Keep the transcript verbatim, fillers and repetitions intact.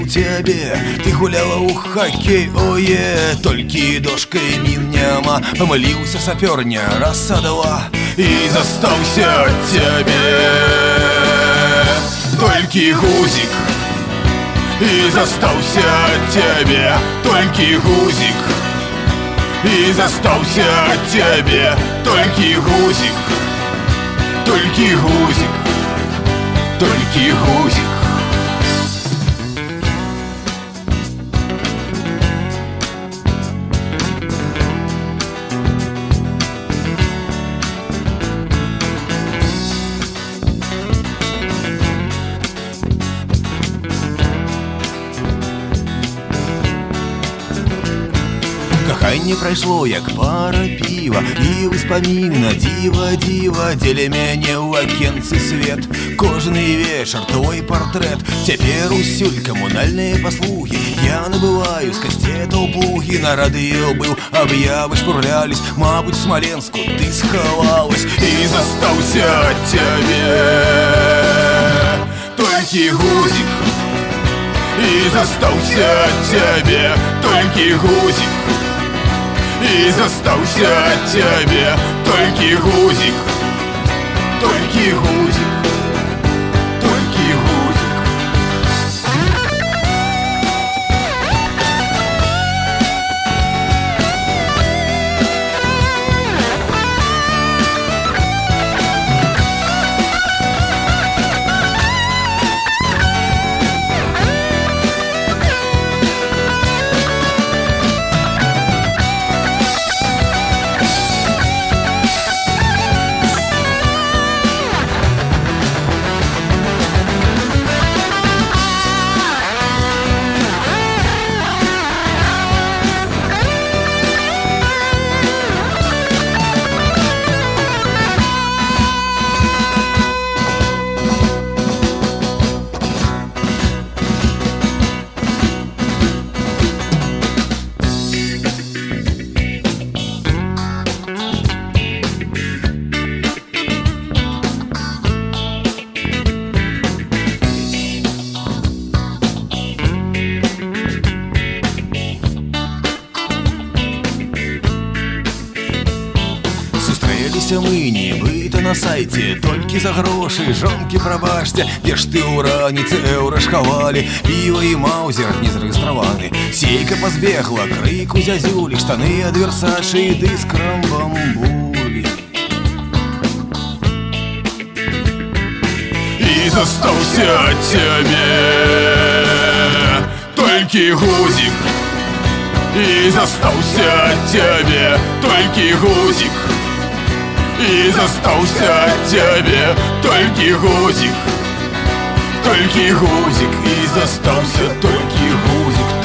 тебе. Ты гуляла у хоккей, ое, толькі дошкой мин няма. Помылился сапер не раз, а два, и застался тебе. Толькі гузик, и застался тебе. Толькі гузик, и застался тебе. Толькі гузик, толькі гузик, толькі гузик. Каханне прайшло, як пара піва, і ўспаміна дзіва, дзіва, дзеля мяне ў акенцы свет. Кожны вечар твой партрэт. Цяпер усюль камунальныя паслугі. Я набываю з кастетаў плугі. На радыё быў, аб'явы шпурлялись. Мабуть, в Смоленску ты схавалась, і застаўся цябе. Толькі гузик, і застаўся цябе. Толькі гузик, и застался тебе. Толькі гузик, толькі гузик, толькі гузик. Мы нібыта на сайце, толькі за грошы, жонкі прабачце. Дзе ж ты ў раніцы еўра шхавалі, піва і маузер не зарэгістраваны. Сейка пазбегла, крыку зязюлі, штаны ад Версачы, дыскрам бамбулі. І застаўся цябе. Толькі гузик, і застаўся цябе. Толькі гузик, и застался тебе. Толькі гузик, толькі гузик, и застался толькі гузик.